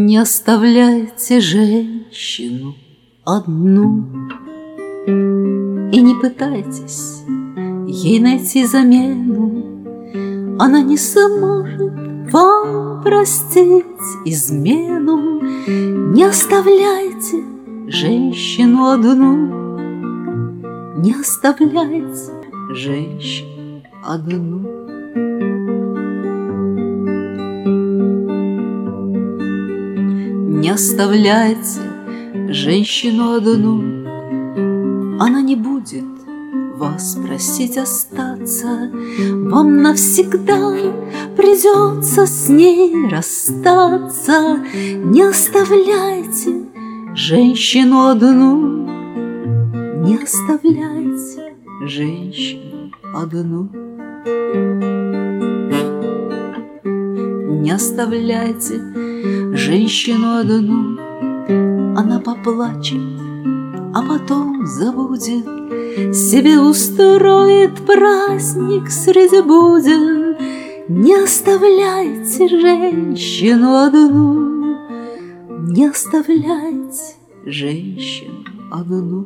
Не оставляйте женщину одну и не пытайтесь ей найти замену. Она не сможет вам простить измену. Не оставляйте женщину одну, не оставляйте женщину одну. Не оставляйте женщину одну, она не будет вас просить остаться. Вам навсегда придется с ней расстаться. Не оставляйте женщину одну, не оставляйте женщину одну. Не оставляйте женщину одну, она поплачет, а потом забудет, себе устроит праздник среди буден. Не оставляйте женщину одну, не оставляйте женщину одну.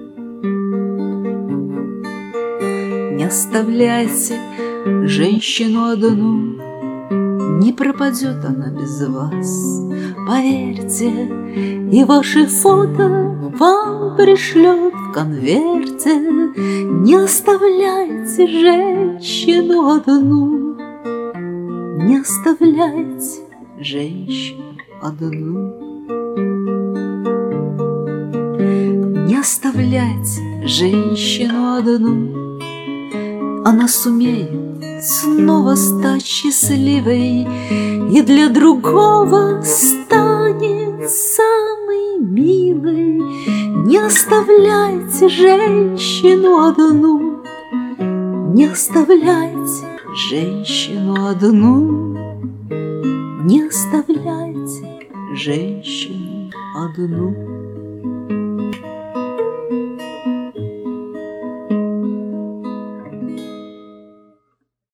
Не оставляйте женщину одну, не пропадет она без вас, поверьте, и ваши фото вам пришлет в конверте. Не оставляйте женщину одну, не оставляйте женщину одну. Не оставляйте женщину одну, она сумеет снова стать счастливой и для другого станет самой милой. Не оставляйте женщину одну, не оставляйте женщину одну, не оставляйте женщину одну.